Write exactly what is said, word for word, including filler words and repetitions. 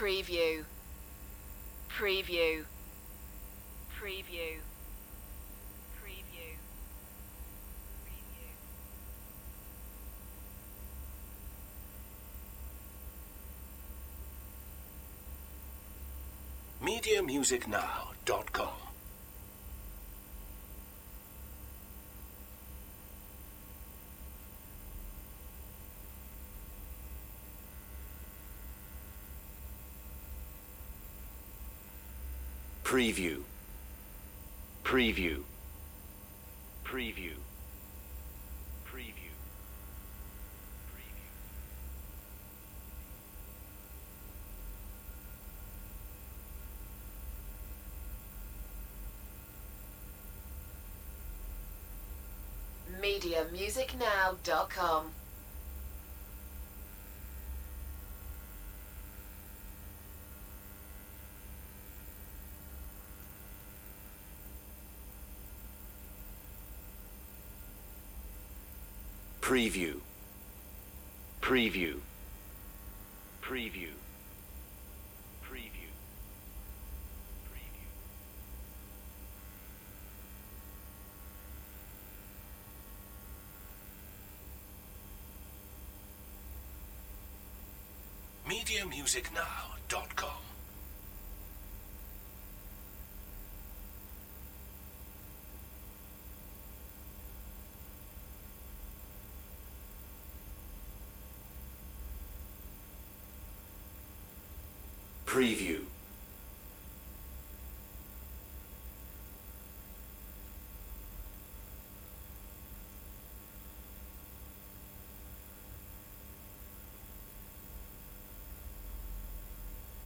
Preview. Preview. Preview. Preview. Preview. media music now dot com. Preview. Preview. Preview. Preview. Preview. media music now dot com. Preview. Preview. Preview. Preview. Preview. media music now dot com. Preview.